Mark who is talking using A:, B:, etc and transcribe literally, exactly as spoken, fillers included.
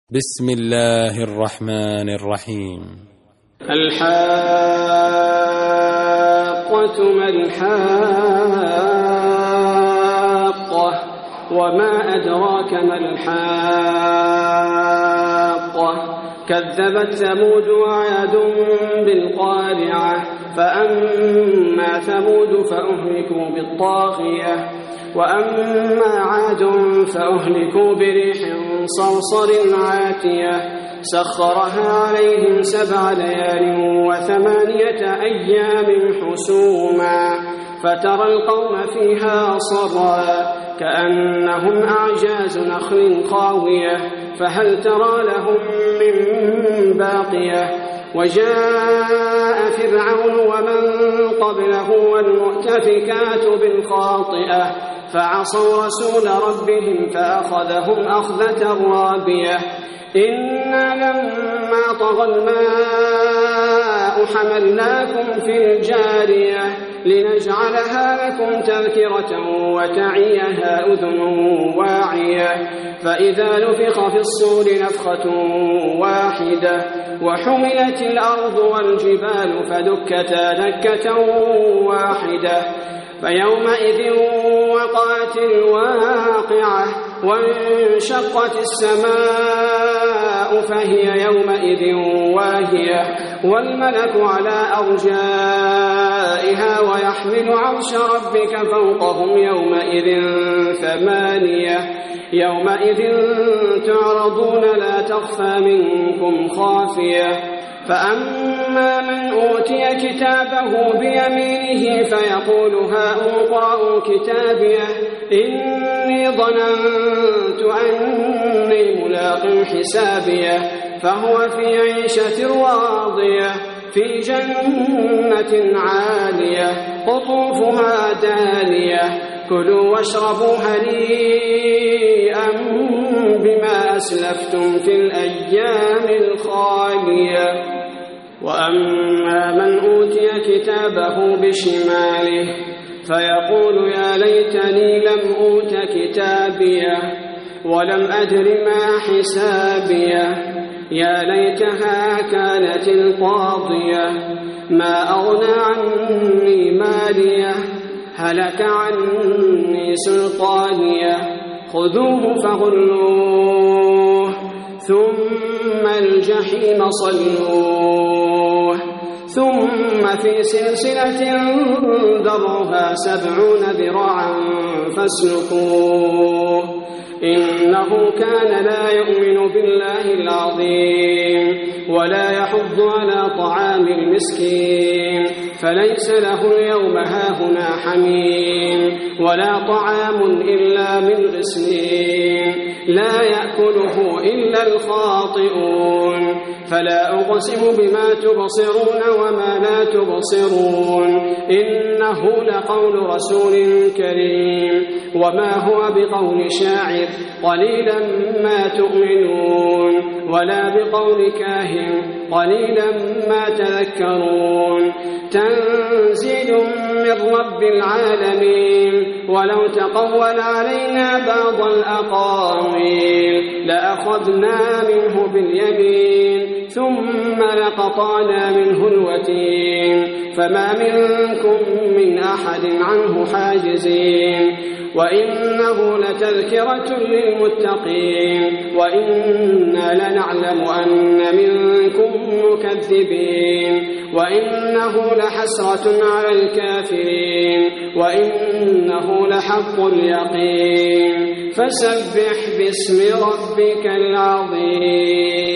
A: بسم الله الرحمن الرحيم.
B: الحاقة ما الحاقة وما أدراك ما الحاقة كذبت ثمود وعاد بالقارعة فأما ثمود فأهلكوا بالطاغية وأما عاد فأهلكوا بريح صرصر عاتية سخرها عليهم سبع ليال وثمانية أيام حسوما فترى القوم فيها صرعا كأنهم أعجاز نخل خاوية فهل ترى لهم من باقية وجاء فرعون ومن قبله والمؤتفكات بالخاطئة فعصوا رسول ربهم فأخذهم أخذة رابية إنا لما طغى الماء حملناكم في الجارية لنجعلها لكم تذكرة وتعيها أذن واعية فإذا نفخ في الصور نفخة واحدة وحملت الأرض والجبال فدكتا دكة واحدة فيومئذ وقعت الواقعة وانشقت السماء فهي يومئذ واهية والملك على أرجائها ويحمل عرش ربك فوقهم يومئذ ثمانية يومئذ تعرضون لا تخفى منكم خافية فأما من أوتي كتابه بيمينه فيقول هاؤم اقرءوا كتابيه إني ظننت أني ملاق حسابيه فهو في عيشة راضية في جنة عالية قطوفها دانية كلوا واشربوا هنيئا بما أسلفتم في الأيام الخالية وأما من أوتي كتابه بشماله فيقول يا ليتني لم أوت كتابيه ولم أدر ما حسابيه يا ليتها كانت القاضية ما أغنى عني ماليه هلك عني سلطانيه خذوه فغلوه ثم الجحيم صلوه ثم في سلسلة ذرعها سبعون ذراعا فاسلكوه إنه كان لا يؤمن بالله العظيم ولا يحض على طعام المسكين فليس له اليوم هاهنا حميم ولا طعام إلا من غسلين لا يأكله إلا الخاطئون فلا أقسم بما تبصرون وما لا تبصرون إنه لقول رسول كريم وما هو بقول شاعر قليلا ما تؤمنون ولا بقول كاهن قليلا ما تذكرون تنزيل من رب العالمين ولو تقول علينا بعض الأقاويل لأخذنا منه باليمين ثم لقطعنا منه الوتين فما منكم من أحد عنه حاجزين وإنه لتذكرة للمتقين وإنا لنعلم أن منكم مكذبين وإنه لحسرة على الكافرين وإنه لحق اليقين فسبح باسم ربك العظيم.